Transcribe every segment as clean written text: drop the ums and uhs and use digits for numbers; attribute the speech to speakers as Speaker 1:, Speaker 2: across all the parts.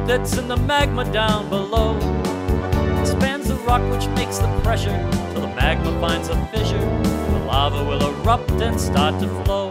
Speaker 1: that's in the magma down below expands the rock, which makes the pressure till the magma finds a fissure. The lava will erupt and start to flow.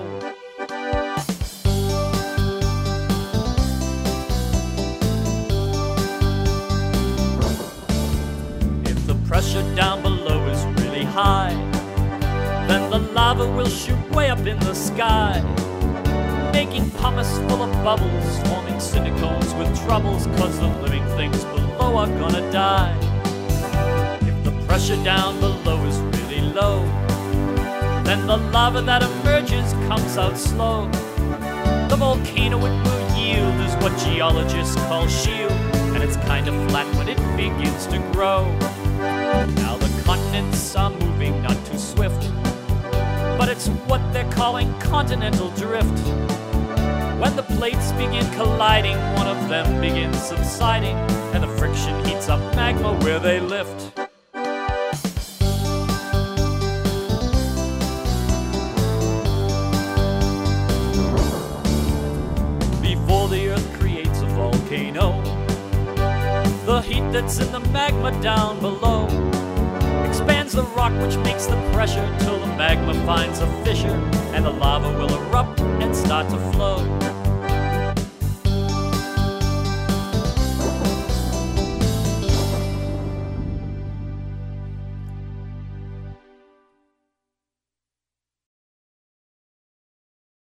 Speaker 1: If the pressure down below is really high, then the lava will shoot way up in the sky, making pumice full of bubbles, forming cinder cones with troubles, 'cause the living things below are gonna die. If the pressure down below is really low, then the lava that emerges comes out slow. The volcano it will yield is what geologists call shield, and it's kind of flat when it begins to grow. Now the continents are moving not too swift, but it's what they're calling continental drift. When the plates begin colliding, one of them begins subsiding, and the friction heats up magma where they lift. Before the earth creates a volcano, the heat that's in the magma down below expands the rock, which makes the pressure till the magma finds a fissure, and the lava will erupt and start to flow.